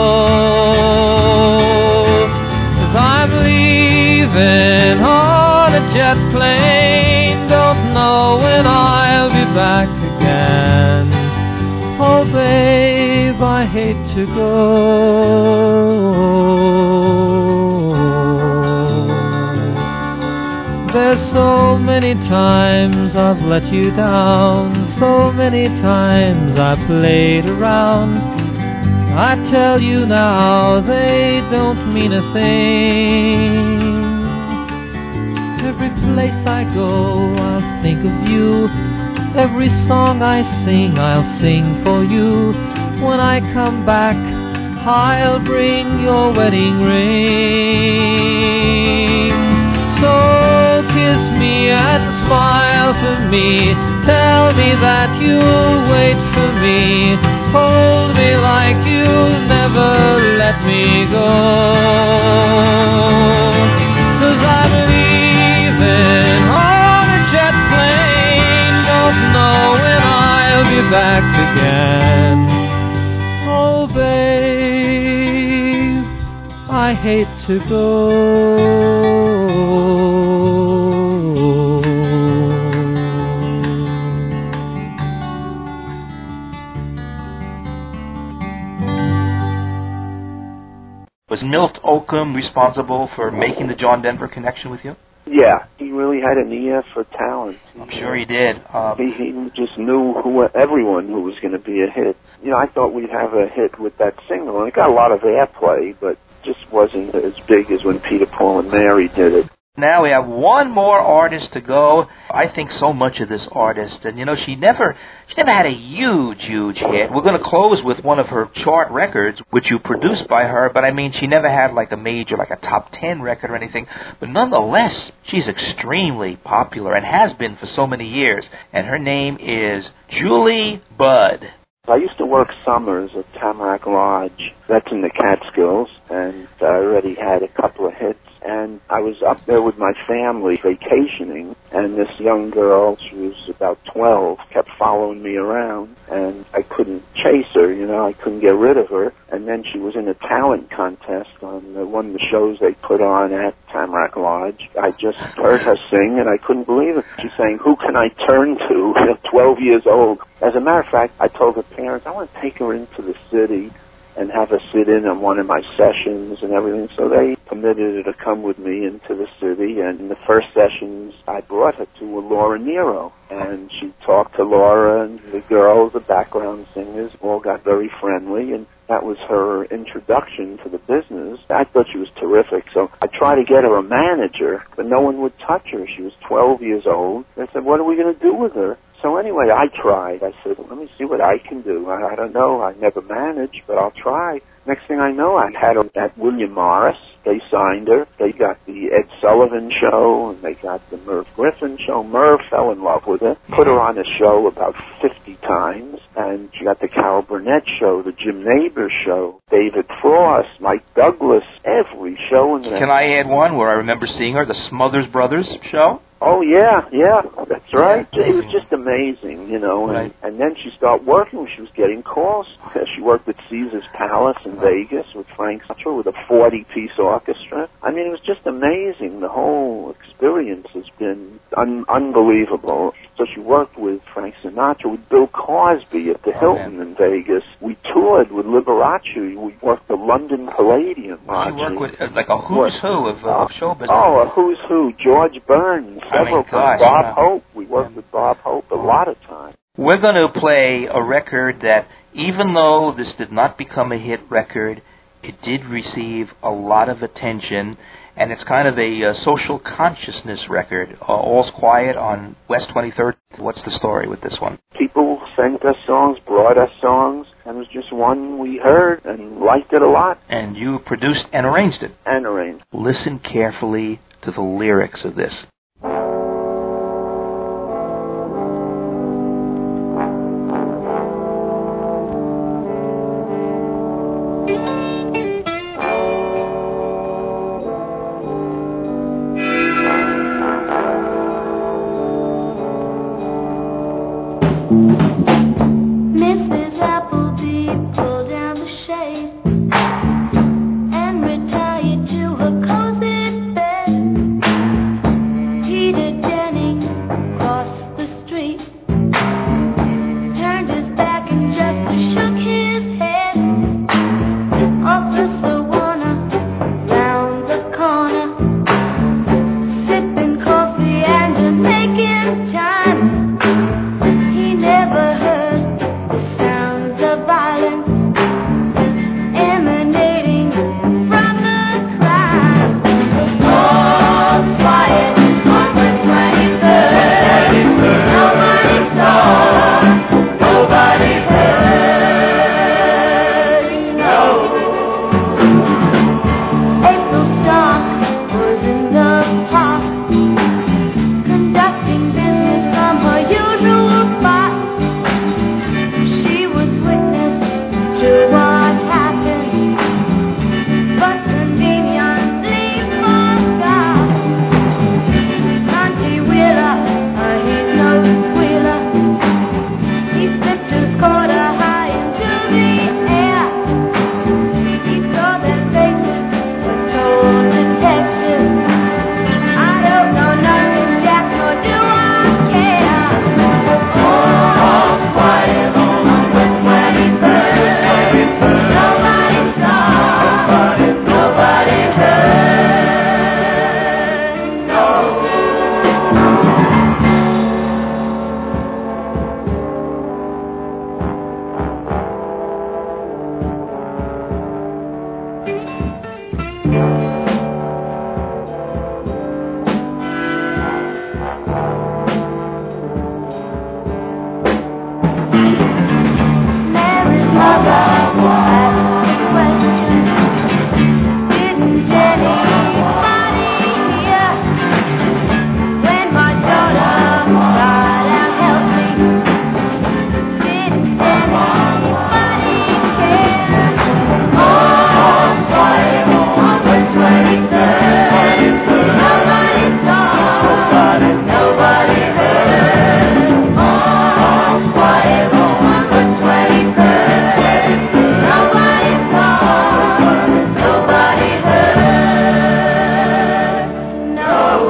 go. 'Cause I'm leaving on a jet plane, don't know when I'll be back again. Oh babe, I hate to go. There's so many times I've let you down, so many times I've played around. I tell you now, they don't mean a thing. Every place I go, I'll think of you. Every song I sing, I'll sing for you. When I come back, I'll bring your wedding ring. So kiss me and smile for me, tell me that you'll wait for me. Hold me like you'll never let me go. 'Cause I'm leaving on a jet plane, don't know when I'll be back again. Oh babe, I hate to go. Was Milt Oakham responsible for making the John Denver connection with you? Yeah, he really had an ear for talent. I'm sure he did. Uh, he, he just knew who everyone who was going to be a hit. You know, I thought we'd have a hit with that single, and it got a lot of airplay, but just wasn't as big as when Peter, Paul, and Mary did it. Now we have one more artist to go. I think so much of this artist, and you know, she never, she never had a huge, huge hit. We're going to close with one of her chart records, which you produced by her. But I mean, she never had like a major, like a top ten record or anything. But nonetheless, she's extremely popular and has been for so many years. And her name is Julie Budd. I used to work summers at Tamarack Lodge. That's in the Catskills, and I already had a couple of hits. And I was up there with my family vacationing, and this young girl, she was about twelve, kept following me around, and I couldn't chase her, you know, I couldn't get rid of her. And then she was in a talent contest on the, one of the shows they put on at Tamarack Lodge. I just heard her sing, and I couldn't believe it. She's saying, who can I turn to at twelve years old? As a matter of fact, I told her parents, I want to take her into the city and have her sit in on one of my sessions and everything. So they permitted her to come with me into the city. And in the first sessions, I brought her to Laura Nyro. And she talked to Laura, and the girls, the background singers, all got very friendly. And that was her introduction to the business. I thought she was terrific. So I tried to get her a manager, but no one would touch her. She was twelve years old. They said, what are we going to do with her? So anyway, I tried. I said, well, let me see what I can do. I, I don't know. I never managed, but I'll try. next thing I know, I had her at William Morris. They signed her. They got the Ed Sullivan Show, and they got the Merv Griffin Show. Merv fell in love with her, put her on a show about fifty times, and she got the Carol Burnett Show, the Jim Nabors Show, David Frost, Mike Douglas, every show in there. Can I add one where I remember seeing her, the Smothers Brothers Show? Oh, yeah, yeah, that's right. It was just amazing, you know, and, Right. and then she started working. She was getting calls. She worked at Caesar's Palace in Vegas with Frank Sinatra with a forty-piece orchestra. I mean, it was just amazing. The whole experience has been un- unbelievable. So she worked with Frank Sinatra, with Bill Cosby at the Oh, Hilton in Vegas. We toured with Liberace. We worked the London Palladium. She Archie. worked with uh, like a who's who of, uh, of show business. Oh, a who's who. George Burns, I mean, several gosh, times. Bob yeah. Hope. We worked with Bob Hope a lot of times. We're going to play a record that, even though this did not become a hit record, it did receive a lot of attention, and it's kind of a uh, social consciousness record. Uh, All's Quiet on West twenty-third. What's the story with this one? People sent us songs, brought us songs, and it was just one we heard and liked it a lot. And you produced and arranged it. And arranged. Listen carefully to the lyrics of this. Missus Appleby pulled down the shade and retired to her cozy bed. Peter Jennings crossed the street, turned his back and just shook his head. Officer Warner round the corner, sipping coffee and making time. He never heard the sounds of violence emanating from the crowd. All quiet on the twenty-third. Nobody saw, nobody heard. No. April Stark was in the park, conducting business from her usual spot. She was witness to what happened, but conveniently forgot. Monty Wheeler, uh, he's no squealer. He flipped his quarter high into the air. He saw their faces, but told detectives, I don't know nothing, Jack, nor do I care. All quiet on the twenty-third. Nobody saw, nobody heard. No. Mary's mother asked the question, didn't anybody hear when my daughter cried out, help me? Didn't anybody care? All quiet on the twenty-third. Nobody saw, nobody heard. All quiet on the twenty-third. Nobody saw, nobody heard. No.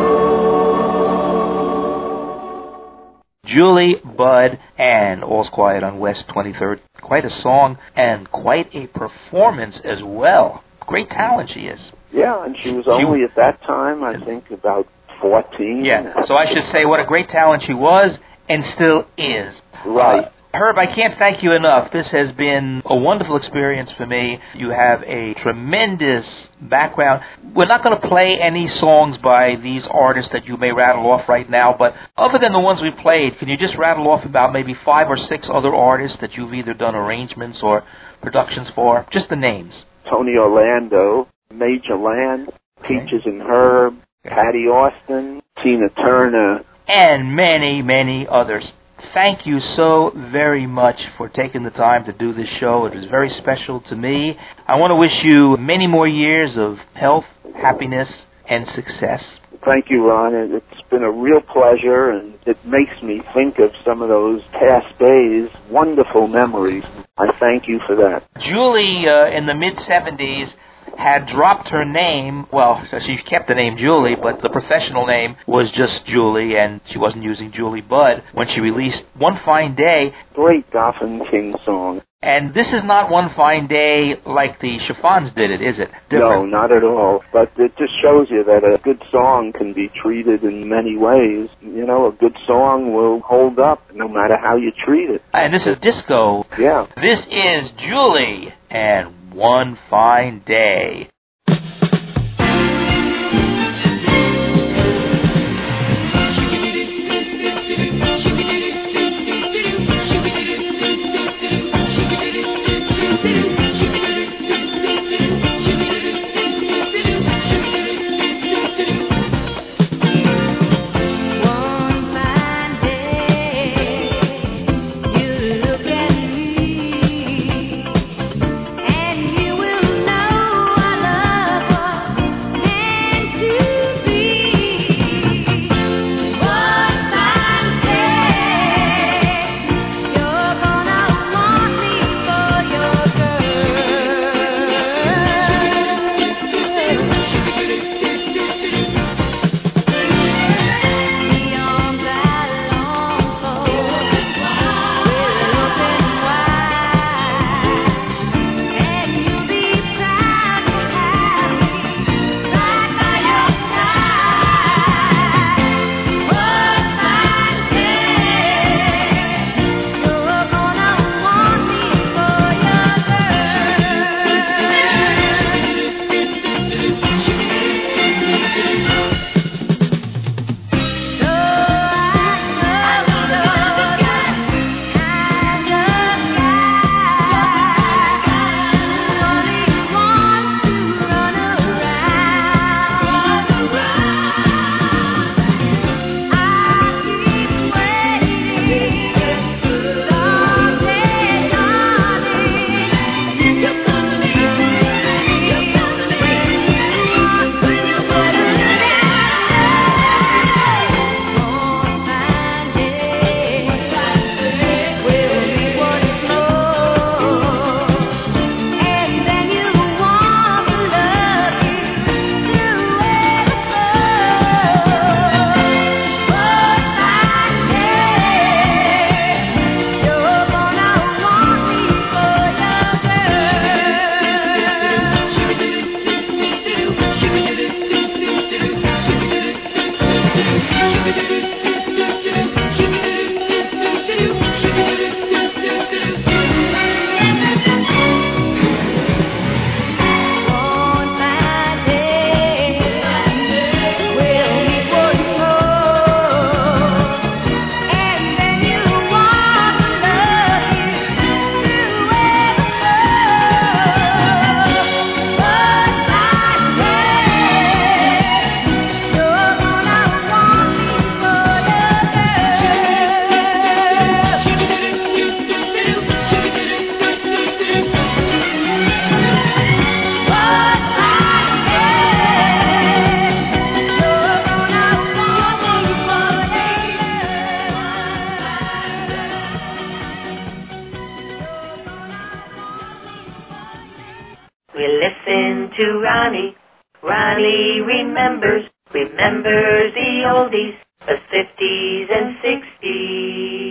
Julie, Bud, and All's Quiet on West twenty-third. Quite a song and quite a performance as well. Great talent she is. Yeah, and she was only at that time, I think, about fourteen. Yeah, so I should say what a great talent she was and still is. Right. Uh, Herb, I can't thank you enough. This has been a wonderful experience for me. You have a tremendous background. We're not going to play any songs by these artists that you may rattle off right now, but other than the ones we played, can you just rattle off about maybe five or six other artists that you've either done arrangements or productions for? Just the names. Tony Orlando, Major Land, Peaches and Herb, Patty Austin, Tina Turner, and many, many others. Thank you so very much for taking the time to do this show. It was very special to me. I want to wish you many more years of health, happiness, and success. Thank you, Ron. It's been a real pleasure, and it makes me think of some of those past days, wonderful memories. I thank you for that. Julie, uh, in the mid-seventies, had dropped her name. Well, she kept the name Julie, but the professional name was just Julie, and she wasn't using Julie Budd when she released One Fine Day. Great Goffin King song. And this is not One Fine Day like the Chiffons did it, is it? No, Different. not at all. But it just shows you that a good song can be treated in many ways. You know, a good song will hold up no matter how you treat it. And this is disco. Yeah. This is Julie and One Fine Day. to Ronnie. Ronnie remembers, remembers the oldies, the fifties and sixties.